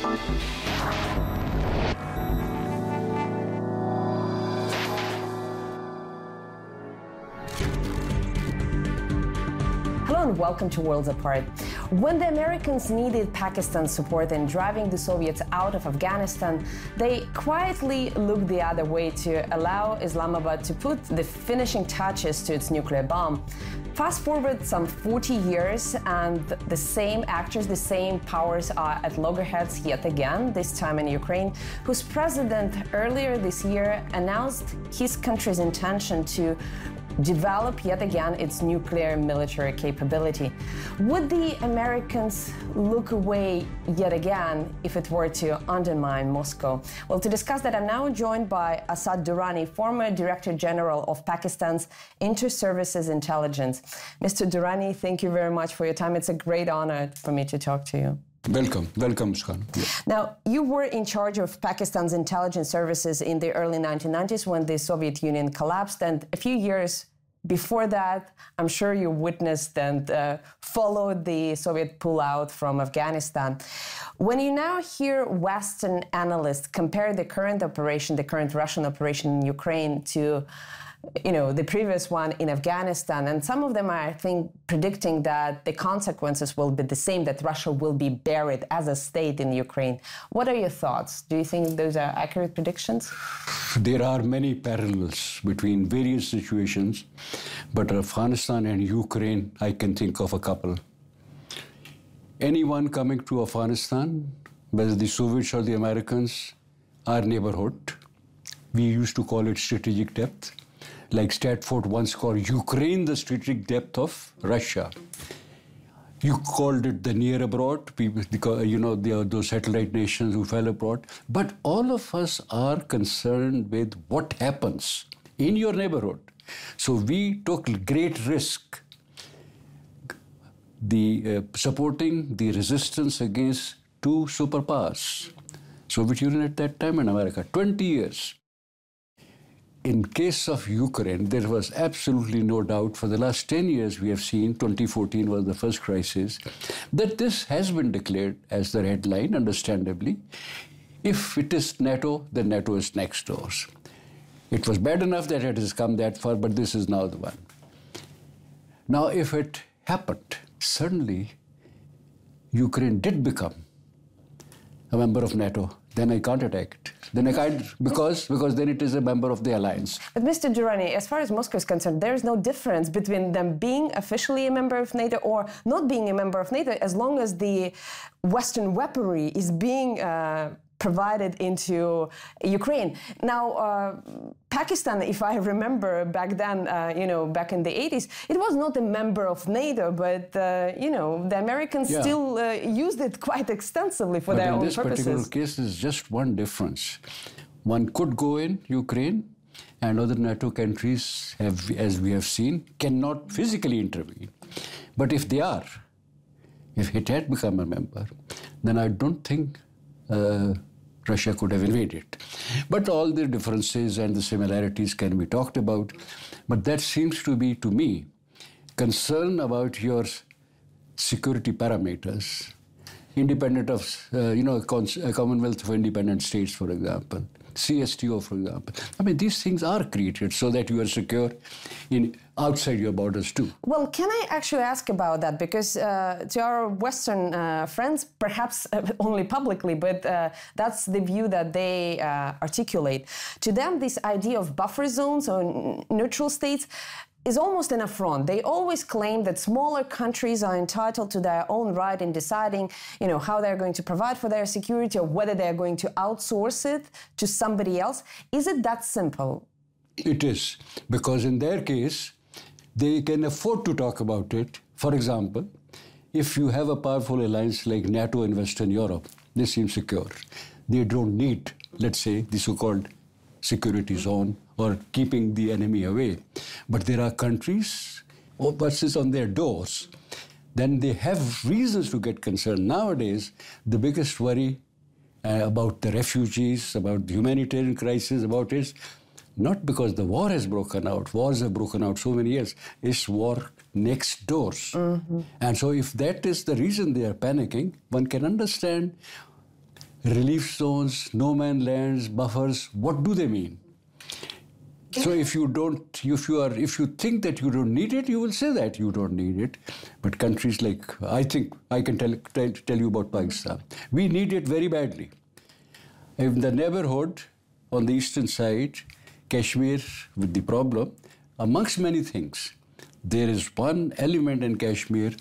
Hello and welcome to Worlds Apart. When the Americans needed Pakistan's support in driving the Soviets out of Afghanistan, they quietly looked the other way to allow Islamabad to put the finishing touches to its nuclear bomb. Fast forward some 40 years and the same actors, the same powers are at loggerheads yet again, this time in Ukraine, whose president earlier this year announced his country's intention to develop yet again its nuclear military capability. Would the Americans look away yet again if it were to undermine Moscow? Well, to discuss that, I'm now joined by Asad Durrani, former Director General of Pakistan's Inter-Services Intelligence. Mr. Durrani, thank you very much for your time. It's a great honor for me to talk to you. Welcome, Muskan. Yeah. Now, you were in charge of Pakistan's intelligence services in the early 1990s when the Soviet Union collapsed, and a few years before that, I'm sure you witnessed and followed the Soviet pullout from Afghanistan. When you now hear Western analysts compare the current operation, the current Russian operation in Ukraine to the previous one in Afghanistan, and some of them are, I think, predicting that the consequences will be the same, that Russia will be buried as a state in Ukraine. What are your thoughts? Do you think those are accurate predictions? There are many parallels between various situations, but Afghanistan and Ukraine, I can think of a couple. Anyone coming to Afghanistan, whether the Soviets or the Americans, our neighborhood, we used to call it strategic depth. Like Statford once called Ukraine the strategic depth of Russia. You called it the near abroad, people, because, those satellite nations who fell abroad. But all of us are concerned with what happens in your neighborhood. So we took great risk supporting the resistance against two superpowers, Soviet Union at that time and America, 20 years. In case of Ukraine, there was absolutely no doubt. For the last 10 years, we have seen, 2014 was the first crisis, that this has been declared as the red line, understandably. If it is NATO, then NATO is next door. It was bad enough that it has come that far, but this is now the one. Now, if it happened, suddenly, Ukraine did become a member of NATO, then I can't attack it. Then I can't, because then it is a member of the alliance. But Mr. Durrani, as far as Moscow is concerned, there is no difference between them being officially a member of NATO or not being a member of NATO, as long as the Western weaponry is being provided into Ukraine. Now, Pakistan, if I remember back then, back in the 80s, it was not a member of NATO, but, the Americans still used it quite extensively for their own purposes. But in this particular case, there's just one difference. One could go in Ukraine, and other NATO countries, as we have seen, cannot physically intervene. But if it had become a member, then I don't think Russia could have invaded. But all the differences and the similarities can be talked about. But that seems to be, to me, concern about your security parameters, independent of, a Commonwealth of Independent States, for example, CSTO, for example. I mean, these things are created so that you are secure outside your borders too. Well, can I actually ask about that? Because to our Western friends, perhaps only publicly, but that's the view that they articulate. To them, this idea of buffer zones or neutral states is almost an affront. They always claim that smaller countries are entitled to their own right in deciding, how they're going to provide for their security or whether they're going to outsource it to somebody else. Is it that simple? It is, because in their case, they can afford to talk about it. For example, if you have a powerful alliance like NATO in Western Europe, they seem secure. They don't need, let's say, the so-called security zone or keeping the enemy away. But there are countries, buses on their doors, then they have reasons to get concerned. Nowadays, the biggest worry about the refugees, about the humanitarian crisis, about is not because the war has broken out. Wars have broken out so many years. It's war next doors. Mm-hmm. And so if that is the reason they are panicking, one can understand relief zones, no man lands, buffers, what do they mean? So if you think that you don't need it, you will say that you don't need it. But countries like, I think I can tell you about Pakistan. We need it very badly. In the neighborhood on the eastern side, Kashmir with the problem, amongst many things, there is one element in Kashmir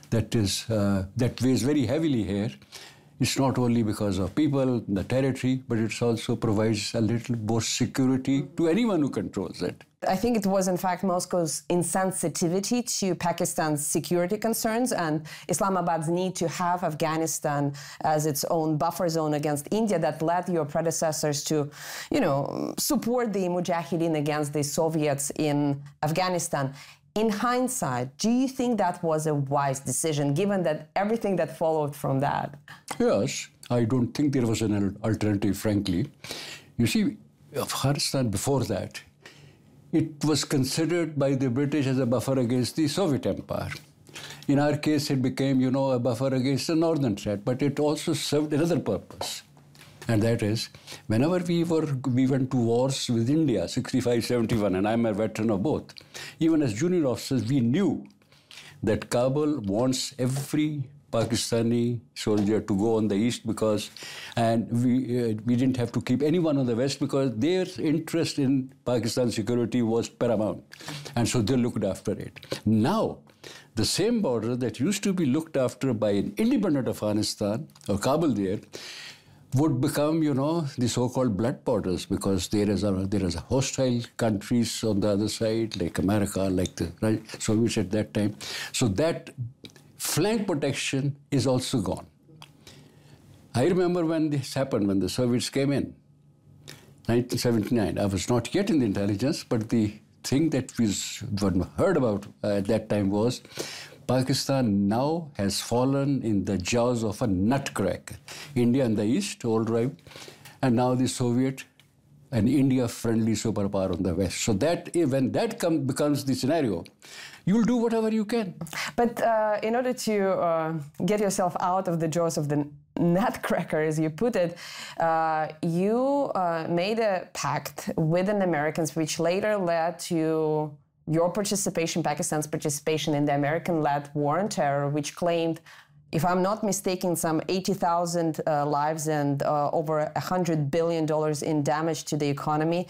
that weighs very heavily here. It's not only because of people, the territory, but it also provides a little more security to anyone who controls it. I think it was, in fact, Moscow's insensitivity to Pakistan's security concerns and Islamabad's need to have Afghanistan as its own buffer zone against India that led your predecessors to, support the Mujahideen against the Soviets in Afghanistan. In hindsight, do you think that was a wise decision, given that everything that followed from that? Yes, I don't think there was an alternative, frankly. You see, Afghanistan before that, it was considered by the British as a buffer against the Soviet Empire. In our case, it became, a buffer against the northern threat, but it also served another purpose. And that is, whenever we went to wars with India, 65, 71, and I'm a veteran of both, even as junior officers, we knew that Kabul wants every Pakistani soldier to go on the east and we didn't have to keep anyone on the west because their interest in Pakistan's security was paramount. And so they looked after it. Now, the same border that used to be looked after by an independent Afghanistan, or Kabul there, would become, the so-called blood borders because there is a hostile countries on the other side, like America, like the Soviets at that time. So that flank protection is also gone. I remember when this happened, when the Soviets came in, 1979. I was not yet in the intelligence, but the thing that we heard about at that time was Pakistan now has fallen in the jaws of a nutcracker. India in the east, all right, and now the Soviet and India-friendly superpower on the west. So that when that becomes the scenario, you'll do whatever you can. But in order to get yourself out of the jaws of the nutcracker, as you put it, you made a pact with the Americans, which later led to your participation, Pakistan's participation in the American-led war on terror, which claimed, if I'm not mistaken, some 80,000 lives and over $100 billion in damage to the economy.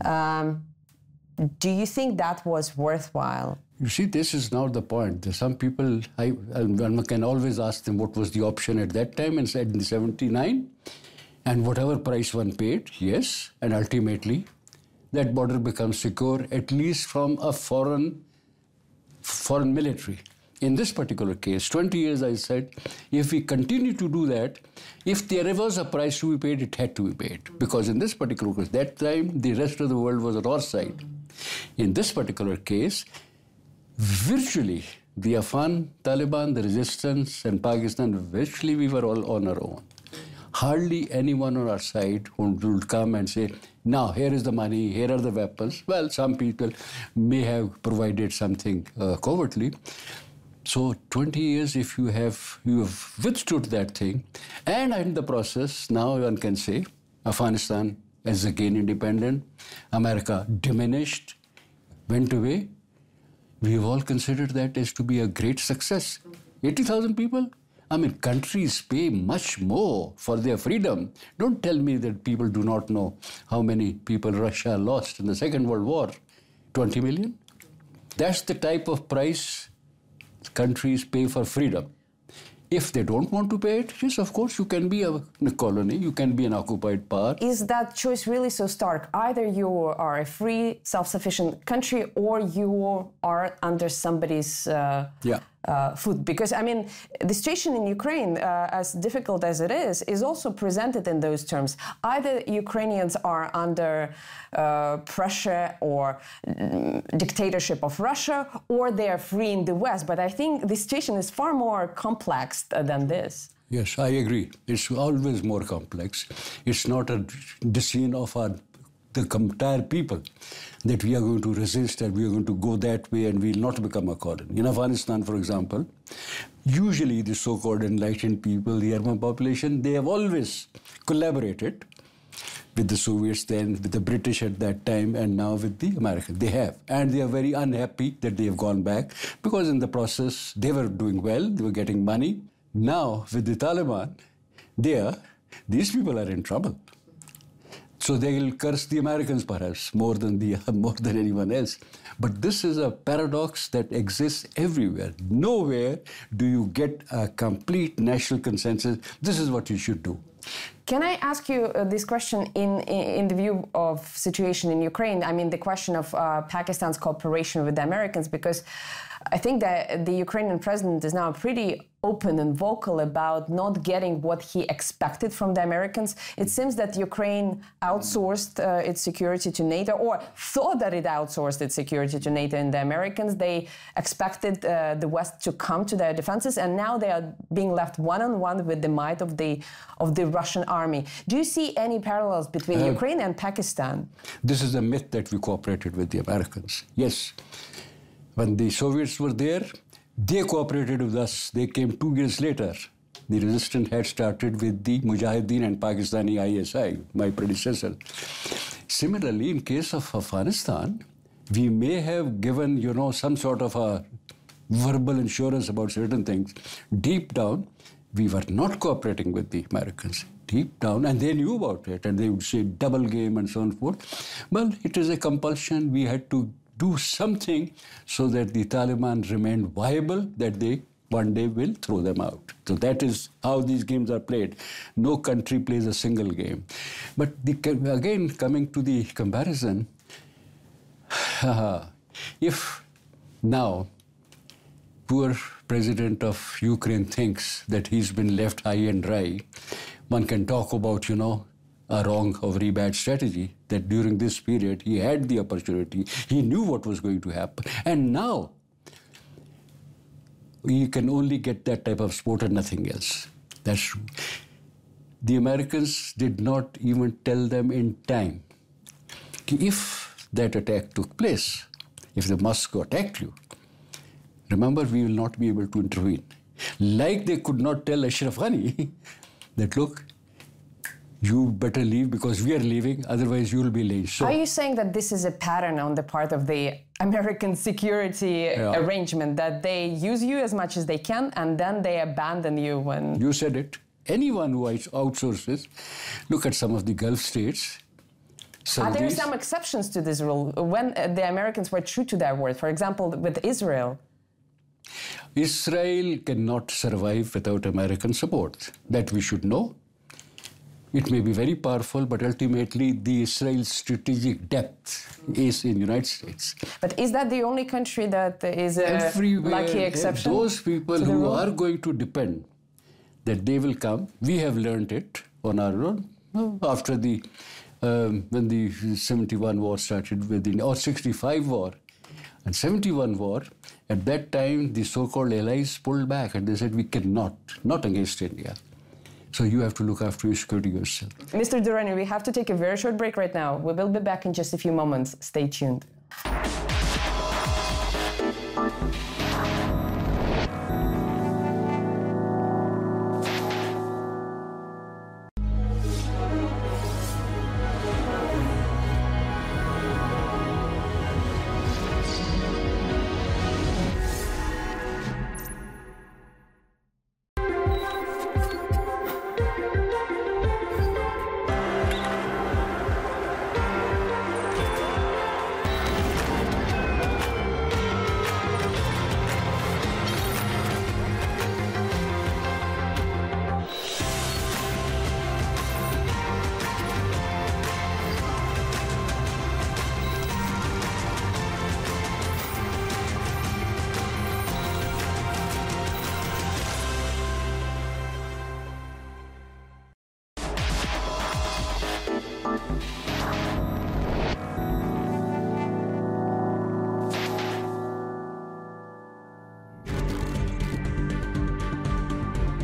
Mm-hmm. Do you think that was worthwhile? You see, this is now the point. Some people, one can always ask them what was the option at that time and said in 79, and whatever price one paid, yes, and ultimately that border becomes secure, at least from a foreign military. In this particular case, 20 years, I said, if we continue to do that, if there was a price to be paid, it had to be paid. Because in this particular case, that time, the rest of the world was on our side. In this particular case, virtually, the Afghan Taliban, the resistance, and Pakistan, virtually we were all on our own. Hardly anyone on our side who would come and say, now, here is the money, here are the weapons. Well, some people may have provided something covertly. So 20 years, if you have withstood that thing, and in the process, now one can say, Afghanistan is again independent, America diminished, went away. We have all considered that as to be a great success. 80,000 people? I mean, countries pay much more for their freedom. Don't tell me that people do not know how many people Russia lost in the Second World War. 20 million? That's the type of price countries pay for freedom. If they don't want to pay it, yes, of course, you can be a colony, you can be an occupied power. Is that choice really so stark? Either you are a free, self-sufficient country or you are under somebody's foot. Because, I mean, the situation in Ukraine, as difficult as it is also presented in those terms. Either Ukrainians are under pressure or dictatorship of Russia, or they are free in the West. But I think the situation is far more complex than this. Yes, I agree. It's always more complex. It's not a decision of a the entire people that we are going to resist and we are going to go that way and we will not become a colony. In Afghanistan, for example, usually the so-called enlightened people, the Arab population, they have always collaborated with the Soviets then, with the British at that time, and now with the Americans. They have. And they are very unhappy that they have gone back because in the process, they were doing well, they were getting money. Now, with the Taliban, these people are in trouble. So they will curse the Americans perhaps more than anyone else. But this is a paradox that exists everywhere. Nowhere do you get a complete national consensus. This is what you should do. Can I ask you this question in the view of situation in Ukraine? I mean, the question of Pakistan's cooperation with the Americans, because I think that the Ukrainian president is now pretty open and vocal about not getting what he expected from the Americans. It seems that Ukraine outsourced its security to NATO, or thought that it outsourced its security to NATO and the Americans. They expected the West to come to their defenses, and now they are being left one-on-one with the might of the Russian army. Do you see any parallels between Ukraine and Pakistan? This is a myth that we cooperated with the Americans. Yes. When the Soviets were there, they cooperated with us. They came 2 years later. The resistance had started with the Mujahideen and Pakistani ISI, my predecessor. Similarly, in case of Afghanistan, we may have given, some sort of a verbal assurance about certain things. Deep down, we were not cooperating with the Americans. Deep down, and they knew about it, and they would say double game and so on and forth. Well, it is a compulsion. We had to do something so that the Taliban remained viable, that they one day will throw them out. So that is how these games are played. No country plays a single game. But again, coming to the comparison, if now poor president of Ukraine thinks that he's been left high and dry, one can talk about, a wrong or very bad strategy, that during this period he had the opportunity, he knew what was going to happen, and now he can only get that type of support and nothing else. That's true. The Americans did not even tell them in time, if that attack took place, if the Moscow attacked you, remember, we will not be able to intervene. Like they could not tell Ashraf Ghani that, look, you better leave because we are leaving, otherwise you will be lynched. So, are you saying that this is a pattern on the part of the American security arrangement, that they use you as much as they can and then they abandon you when... You said it. Anyone who outsources, look at some of the Gulf states. Are there some exceptions to this rule when the Americans were true to their word? For example, with Israel. Israel cannot survive without American support. That we should know. It may be very powerful, but ultimately the Israel's strategic depth is in the United States. But is that the only country that is a lucky exception? Those people who are going to depend that they will come, we have learned it on our own after the when the 71 war started or 65 war and 71 war. At that time, the so-called allies pulled back and they said, we cannot, not against India. So you have to look after your security yourself. Mr. Durrani, we have to take a very short break right now. We will be back in just a few moments. Stay tuned.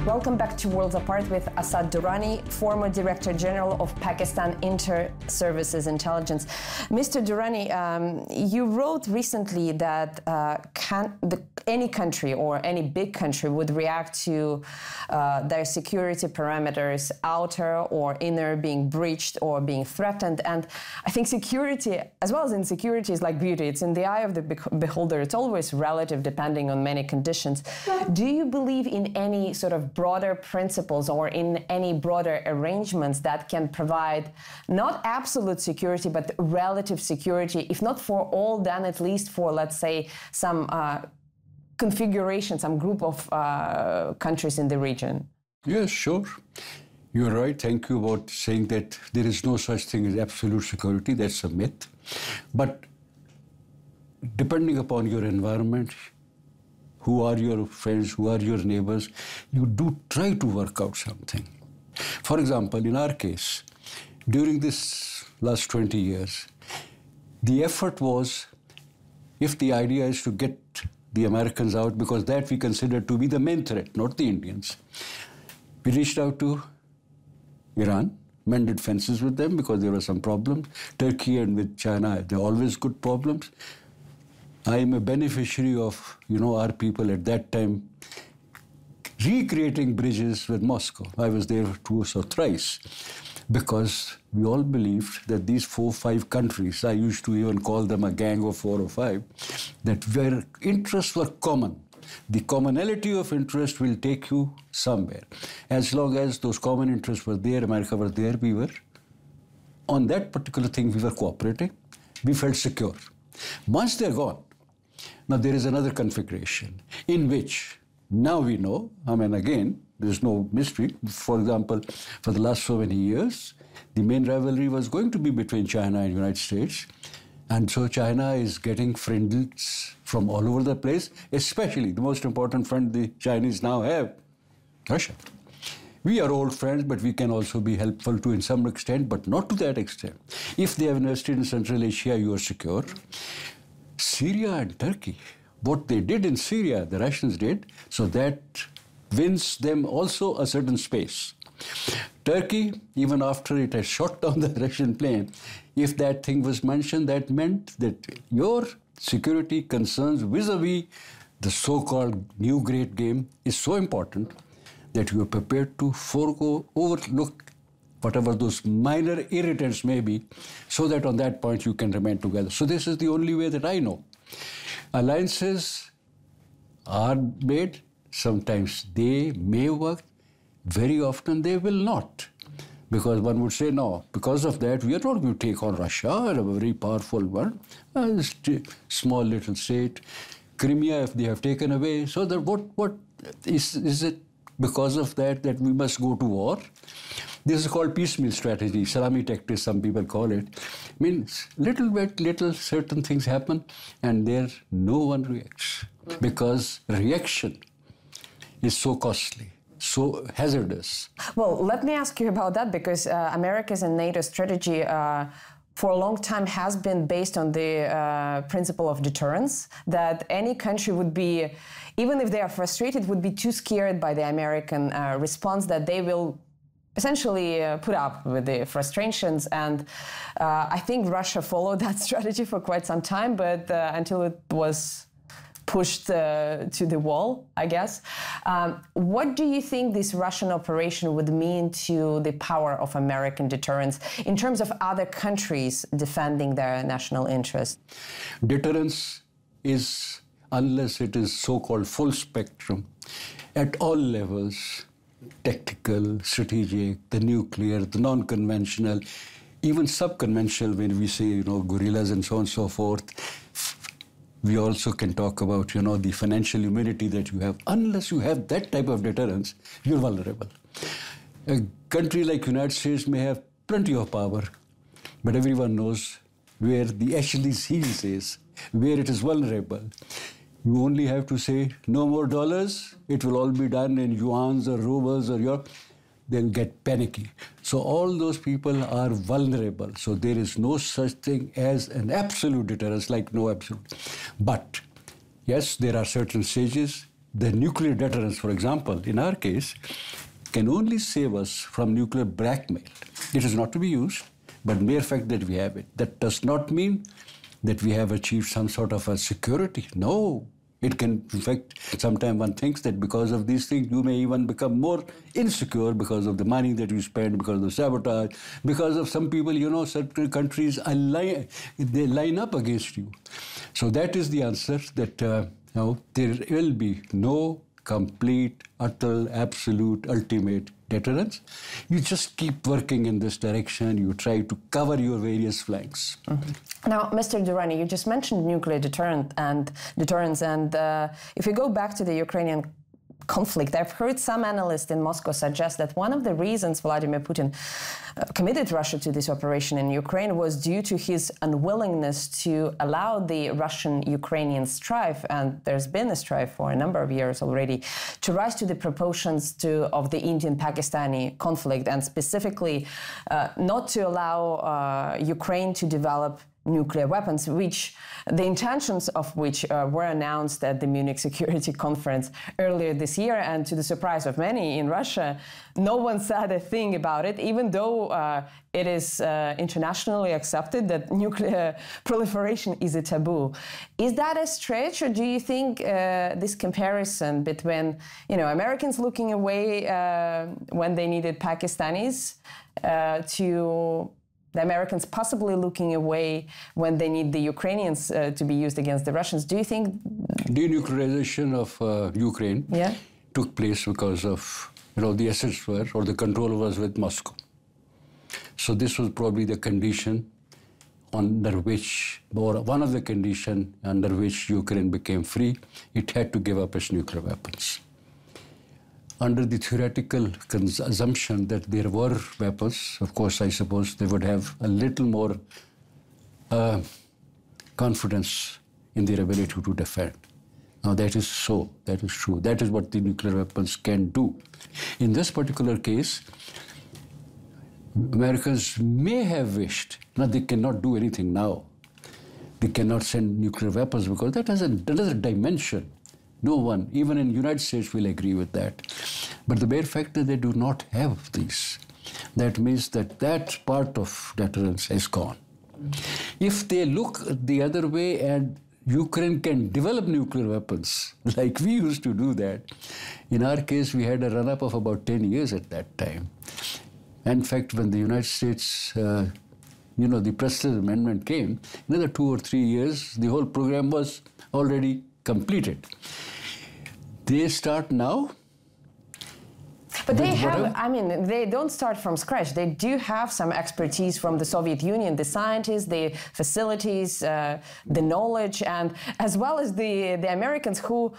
Welcome back to Worlds Apart with Asad Durrani, former Director General of Pakistan Inter-Services Intelligence. Mr. Durrani, you wrote recently that any country or any big country would react to their security parameters, outer or inner, being breached or being threatened. And I think security, as well as insecurity, is like beauty. It's in the eye of the beholder. It's always relative, depending on many conditions. Do you believe in any sort of broader principles or in any broader arrangements that can provide not absolute security, but relative security, if not for all, then at least for, let's say, some configuration, some group of countries in the region? Yes, sure. You're right. Thank you about saying that there is no such thing as absolute security. That's a myth. But depending upon your environment, who are your friends, who are your neighbors, you do try to work out something. For example, in our case, during this last 20 years, the effort was, if the idea is to get the Americans out, because that we consider to be the main threat, not the Indians, we reached out to Iran, mended fences with them because there were some problems. Turkey and with China, there are always good problems. I am a beneficiary of, our people at that time recreating bridges with Moscow. I was there twice or thrice because we all believed that these 4 or 5 countries, I used to even call them a gang of 4 or 5, that their interests were common. The commonality of interest will take you somewhere. As long as those common interests were there, America were there, we were, on that particular thing, we were cooperating. We felt secure. Once they're gone, now there is another configuration in which now we know, again, there's no mystery. For example, for the last so many years, the main rivalry was going to be between China and the United States. And so China is getting friends from all over the place, especially the most important friend the Chinese now have, Russia. We are old friends, but we can also be helpful to in some extent, but not to that extent. If they have invested in Central Asia, you are secure. Syria and Turkey, what they did in Syria, the Russians did, so that wins them also a certain space. Turkey, even after it had shot down the Russian plane, if that thing was mentioned, that meant that your security concerns vis-a-vis the so-called new great game is so important that you are prepared to overlook whatever those minor irritants may be, so that on that point you can remain together. So this is the only way that I know. Alliances are made. Sometimes they may work. Very often they will not. Because one would say, no, because of that, we are not going to take on Russia, a very powerful one, a small little state. Crimea, if they have taken away, so that what is it because of that we must go to war? This is called piecemeal strategy, salami tactics, some people call it. Means little certain things happen, and there no one reacts. Because reaction is so costly, so hazardous. Well, let me ask you about that, because America's and NATO strategy for a long time has been based on the principle of deterrence, that any country would be, even if they are frustrated, would be too scared by the American response that they will essentially put up with the frustrations. And I think Russia followed that strategy for quite some time, but until it was pushed to the wall, I guess. What do you think this Russian operation would mean to the power of American deterrence in terms of other countries defending their national interest? Deterrence is, unless it is so-called full spectrum, at all levels, tactical, strategic, the nuclear, the non-conventional, even sub-conventional, when we say, guerrillas and so on and so forth. We also can talk about, the financial immunity that you have. Unless you have that type of deterrence, you're vulnerable. A country like United States may have plenty of power, but everyone knows where the Achilles heel is, where it is vulnerable. You only have to say, no more dollars, it will all be done in yuans or rubles or euro. They'll get panicky. So all those people are vulnerable. So there is no such thing as an absolute deterrence, like no absolute. But yes, there are certain stages the nuclear deterrence, for example, in our case, can only save us from nuclear blackmail. It is not to be used, but mere fact that we have it. That does not mean that we have achieved some sort of a security. No. It can, in fact, sometimes one thinks that because of these things, you may even become more insecure because of the money that you spend, because of the sabotage, because of some people, certain countries, they line up against you. So that is the answer, that there will be no complete, utter, absolute, ultimate deterrence. You just keep working in this direction. You try to cover your various flanks. Mm-hmm. Now, Mr. Durrani, you just mentioned nuclear deterrence, and if you go back to the Ukrainian conflict, I've heard some analysts in Moscow suggest that one of the reasons Vladimir Putin committed Russia to this operation in Ukraine was due to his unwillingness to allow the Russian-Ukrainian strife, and there's been a strife for a number of years already, to rise to the proportions of the Indian-Pakistani conflict, and specifically not to allow Ukraine to develop nuclear weapons, which the intentions of which were announced at the Munich Security Conference earlier this year. And to the surprise of many in Russia, no one said a thing about it, even though it is internationally accepted that nuclear proliferation is a taboo. Is that a stretch, or do you think this comparison between, Americans looking away when they needed Pakistanis to the Americans possibly looking away when they need the Ukrainians to be used against the Russians? Do you think denuclearization of Ukraine took place because of the assets were, or the control was with Moscow? So this was probably the condition under which, or one of the conditions under which Ukraine became free. It had to give up its nuclear weapons. Under the theoretical assumption that there were weapons, of course, I suppose they would have a little more confidence in their ability to defend. Now, that is so. That is true. That is what the nuclear weapons can do. In this particular case, Americans may have wished, they cannot do anything now. They cannot send nuclear weapons because that has another dimension. No one, even in the United States, will agree with that. But the bare fact that they do not have these, that means that that part of deterrence is gone. If they look the other way and Ukraine can develop nuclear weapons, like we used to do that, in our case, we had a run-up of about 10 years at that time. In fact, when the United States, the Preston Amendment came, another 2 or 3 years, the whole program was already completed. They start now. But they have, they don't start from scratch. They do have some expertise from the Soviet Union, the scientists, the facilities, the knowledge, and as well as the Americans who,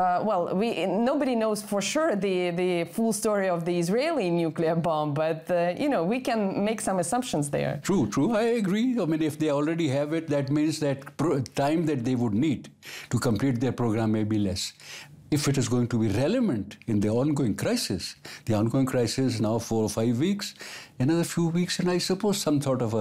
nobody knows for sure the full story of the Israeli nuclear bomb, but, we can make some assumptions there. True, I agree. If they already have it, that means that time that they would need to complete their program may be less. If it is going to be relevant in the ongoing crisis now 4 or 5 weeks, another few weeks, and I suppose some sort of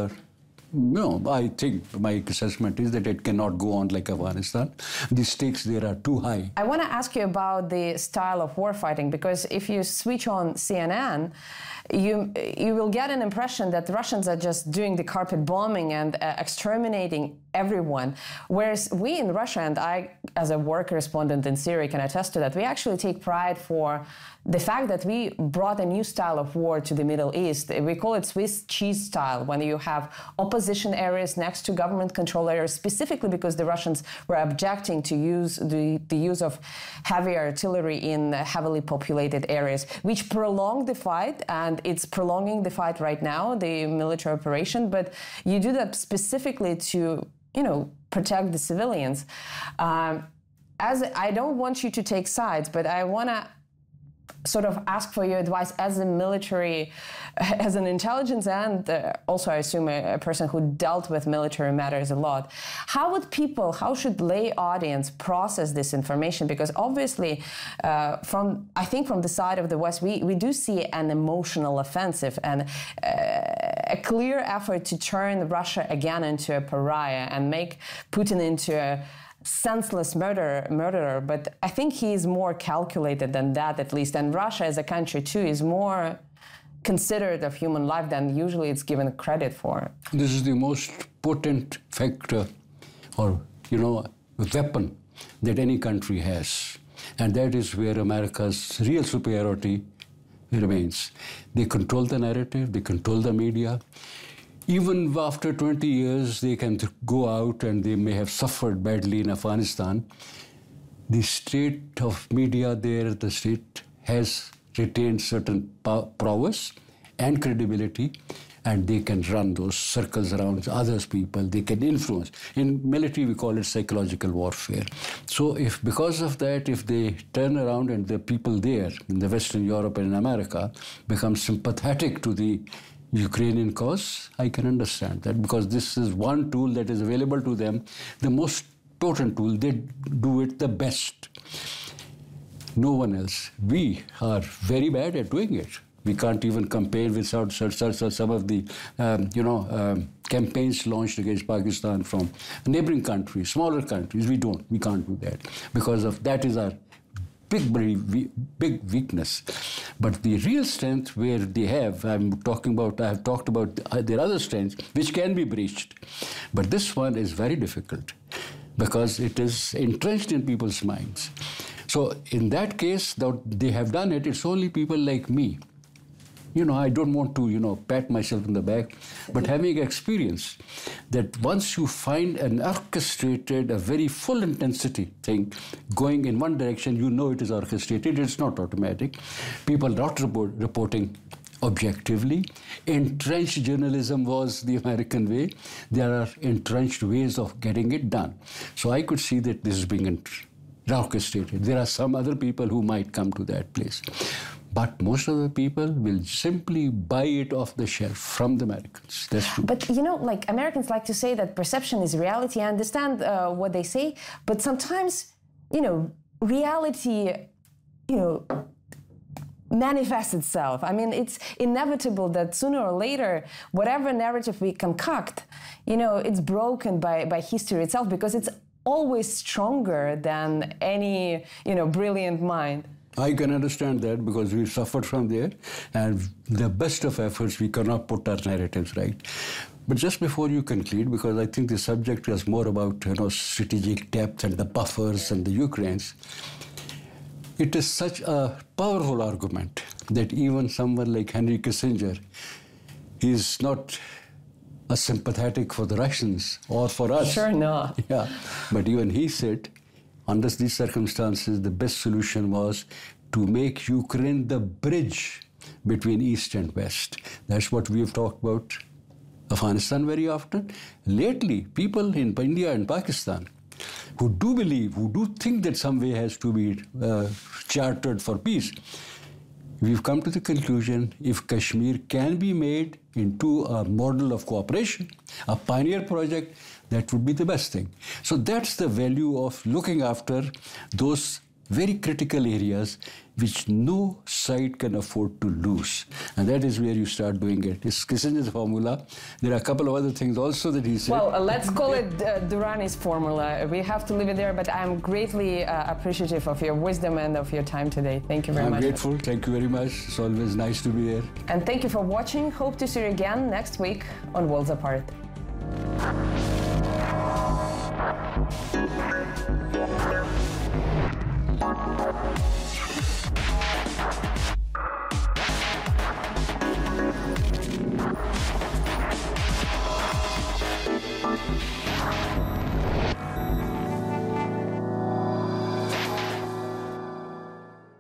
I think my assessment is that it cannot go on like Afghanistan. The stakes there are too high. I want to ask you about the style of warfighting, because if you switch on CNN, you will get an impression that the Russians are just doing the carpet bombing and exterminating everyone. Whereas we in Russia, and I, as a war correspondent in Syria, can attest to that, we actually take pride for the fact that we brought a new style of war to the Middle East. We call it Swiss cheese style, when you have opposition areas next to government control areas, specifically because the Russians were objecting to use the use of heavy artillery in heavily populated areas, which prolonged the fight, and it's prolonging the fight right now, the military operation, but you do that specifically to, protect the civilians. As I don't want you to take sides, but I want to sort of ask for your advice as a military, as an intelligence, and also I assume a person who dealt with military matters a lot. How should lay audience process this information? Because obviously, from the side of the West, we do see an emotional offensive and a clear effort to turn Russia again into a pariah and make Putin into senseless murderer, but I think he is more calculated than that, at least. And Russia as a country, too, is more considerate of human life than usually it's given credit for. This is the most potent factor or, weapon that any country has. And that is where America's real superiority remains. They control the narrative, they control the media. Even after 20 years, they can go out and they may have suffered badly in Afghanistan. The state of media there, the state has retained certain prowess and credibility, and they can run those circles around others people. They can influence. In military, we call it psychological warfare. So if because of that, if they turn around and the people there in the Western Europe and in America become sympathetic to the Ukrainian cause, I can understand that, because this is one tool that is available to them, the most potent tool. They do it the best. No one else. We are very bad at doing it. We can't even compare with some of the, campaigns launched against Pakistan from neighboring countries, smaller countries. We can't do that, because of that is our big weakness. But the real strength where they have, I have talked about their other strengths, which can be breached. But this one is very difficult because it is entrenched in people's minds. So in that case, they have done it. It's only people like me. I don't want to, pat myself on the back, but having experience that once you find an orchestrated, a very full intensity thing going in one direction, it is orchestrated, it's not automatic. People not reporting objectively. Entrenched journalism was the American way. There are entrenched ways of getting it done. So I could see that this is being orchestrated. There are some other people who might come to that place. But most of the people will simply buy it off the shelf from the Americans. That's true. But, Americans like to say that perception is reality. I understand what they say. But sometimes, reality, manifests itself. I mean, it's inevitable that sooner or later, whatever narrative we concoct, it's broken by history itself, because it's always stronger than any, brilliant mind. I can understand that, because we suffered from there, and the best of efforts, we cannot put our narratives right. But just before you conclude, because I think the subject is more about strategic depth and the buffers and the Ukraines, it is such a powerful argument that even someone like Henry Kissinger is not as sympathetic for the Russians or for us. Sure not. Yeah, but even he said, under these circumstances, the best solution was to make Ukraine the bridge between East and West. That's what we have talked about Afghanistan very often. Lately, people in India and Pakistan who do think that some way has to be chartered for peace, we've come to the conclusion, if Kashmir can be made into a model of cooperation, a pioneer project, that would be the best thing. So that's the value of looking after those very critical areas which no side can afford to lose. And that is where you start doing it. It's Kissinger's formula. There are a couple of other things also that he said. Well, let's call it Durrani's formula. We have to leave it there, but I'm greatly appreciative of your wisdom and of your time today. Thank you very much. I'm grateful. Thank you very much. It's always nice to be here. And thank you for watching. Hope to see you again next week on Worlds Apart. Thank you.